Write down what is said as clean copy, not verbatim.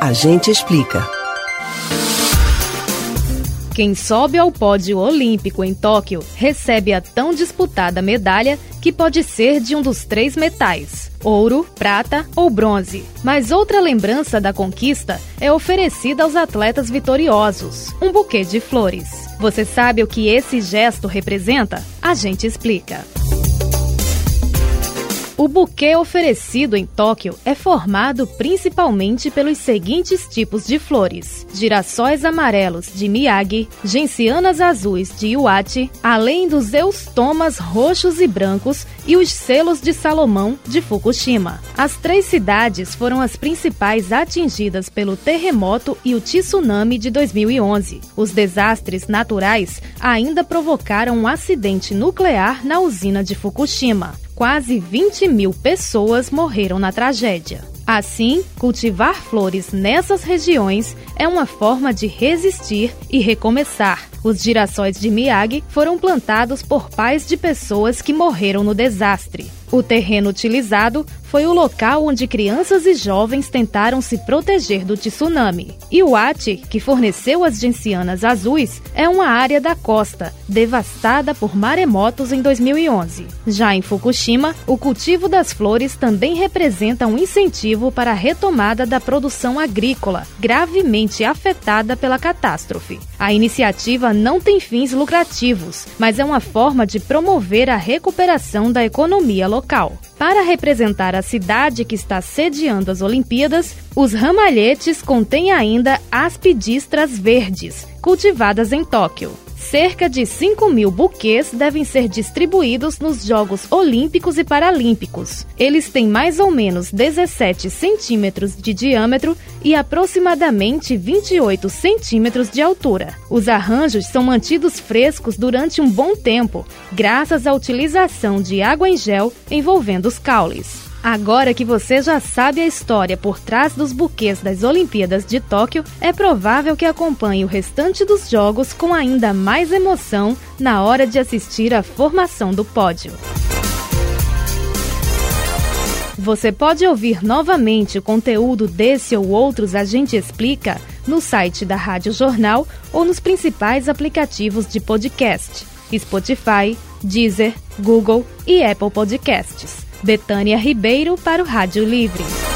A gente explica. Quem sobe ao pódio olímpico em Tóquio recebe a tão disputada medalha que pode ser de um dos 3 metais: ouro, prata ou bronze. Mas outra lembrança da conquista é oferecida aos atletas vitoriosos: um buquê de flores. Você sabe o que esse gesto representa? A gente explica. O buquê oferecido em Tóquio é formado principalmente pelos seguintes tipos de flores: girassóis amarelos de Miyagi, gencianas azuis de Iwate, além dos eustomas roxos e brancos e os selos de Salomão de Fukushima. As 3 cidades foram as principais atingidas pelo terremoto e o tsunami de 2011. Os desastres naturais ainda provocaram um acidente nuclear na usina de Fukushima. Quase 20 mil pessoas morreram na tragédia. Assim, cultivar flores nessas regiões é uma forma de resistir e recomeçar. Os girassóis de Miyagi foram plantados por pais de pessoas que morreram no desastre. O terreno utilizado foi o local onde crianças e jovens tentaram se proteger do tsunami. Iwate, que forneceu as gencianas azuis, é uma área da costa, devastada por maremotos em 2011. Já em Fukushima, o cultivo das flores também representa um incentivo para a retomada da produção agrícola, gravemente afetada pela catástrofe. A iniciativa não tem fins lucrativos, mas é uma forma de promover a recuperação da economia local. Para representar a cidade que está sediando as Olimpíadas, os ramalhetes contêm ainda aspidistras verdes, cultivadas em Tóquio. Cerca de 5 mil buquês devem ser distribuídos nos Jogos Olímpicos e Paralímpicos. Eles têm mais ou menos 17 centímetros de diâmetro e aproximadamente 28 centímetros de altura. Os arranjos são mantidos frescos durante um bom tempo, graças à utilização de água em gel envolvendo os caules. Agora que você já sabe a história por trás dos buquês das Olimpíadas de Tóquio, é provável que acompanhe o restante dos jogos com ainda mais emoção na hora de assistir à formação do pódio. Você pode ouvir novamente o conteúdo desse ou outros A Gente Explica no site da Rádio Jornal ou nos principais aplicativos de podcast: Spotify, Deezer, Google e Apple Podcasts. Betânia Ribeiro para o Rádio Livre.